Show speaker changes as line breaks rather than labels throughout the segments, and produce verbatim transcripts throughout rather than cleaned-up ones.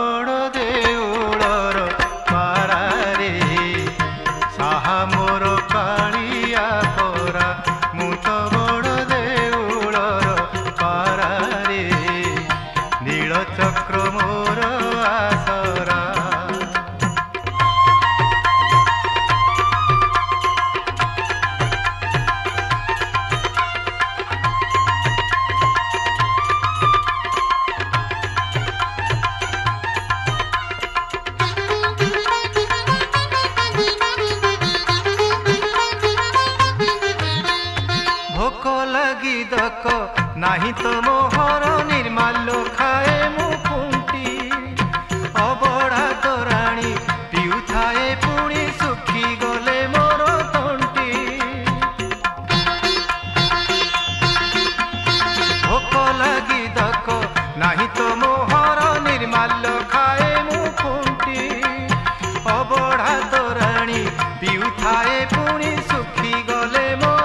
बड़ देउलर पारारे साहा मोर कालिया परा मु तो बड़ देउलर पारारे नील चक्र मोर आसरा। भोक लगी दक नाही तो मोहर निर्माल्य खाए मु कुंटी अबड़ा तोराणी पिउथाए पुणी सुखी गले मोर तंटी। भोक लगी दक नाही तो मोहर निर्माल्य खाए मु कुंटी अबड़ा तोराणी पिउथाए पुणी सुखी गले मोर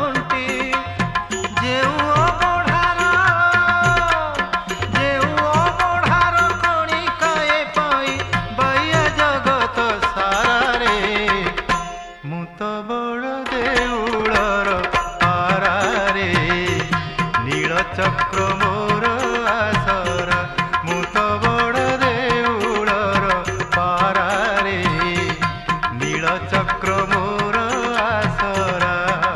चक्र मोर आसरा मु तो बड़ देउलर पारारे नील चक्र मोर आसरा।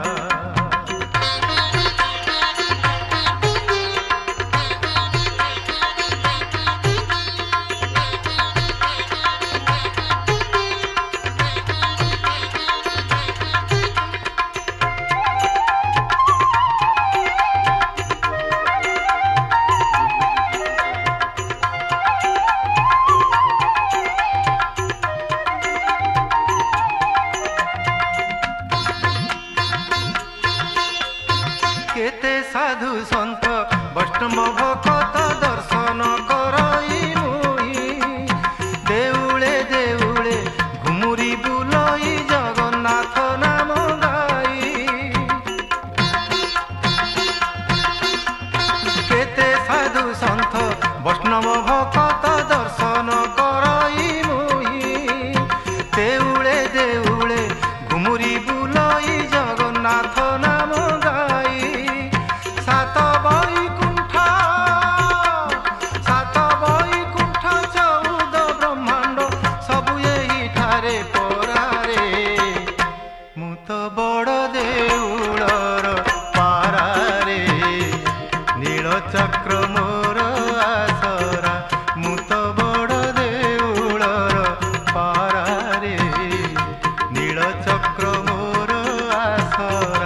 केते साधु सन्त वैष्णव भक्त दर्शन करई मुई देउले देउले घुमुरी बुलई जगन्नाथ नाम गाई। केते साधु सन्त वैष्णव भक्त दर्शन करई मुई देउले देउले घुमुरी बुलई जगन्नाथ नाम गाई। सात बैकुंठ सात बैकुंठ चौद ब्रह्मांड सबु एही ठारे परारे मु तो बड़ देउलर पारारे नील चक्र मोर आसरा मु तो बड़ देउलर पारारे नील चक्र मोर आसरा।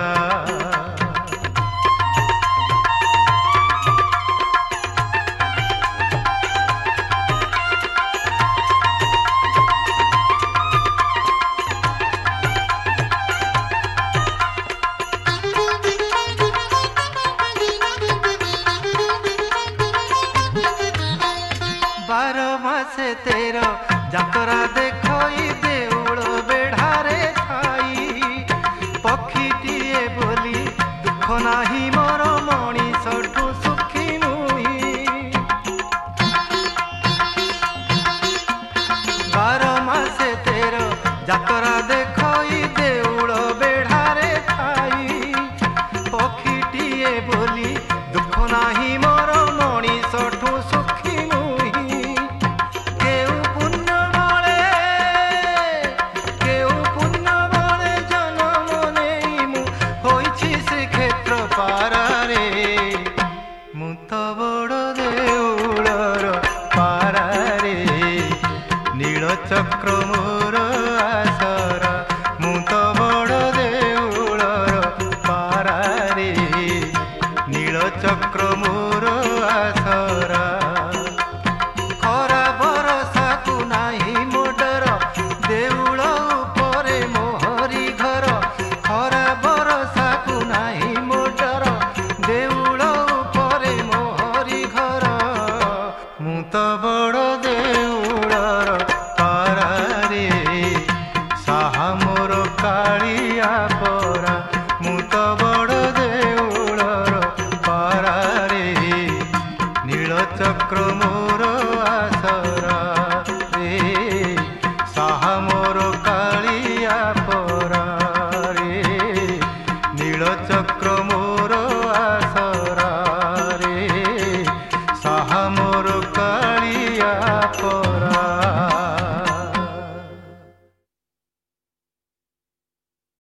बार मासे तेर जातरा देखई देउल बेढ़ारे खाई पक्षीटीए बोली दुख नाही मोर मणिषठु सुखी नुई। बार मासे तेर जातरा देखई देउल बेढ़ारे खाई पक्षीटीए बोली दुख नाही मोर मणिषठु सुखी नुई। मु तो बड़ देउलर पारारे नील चक्र।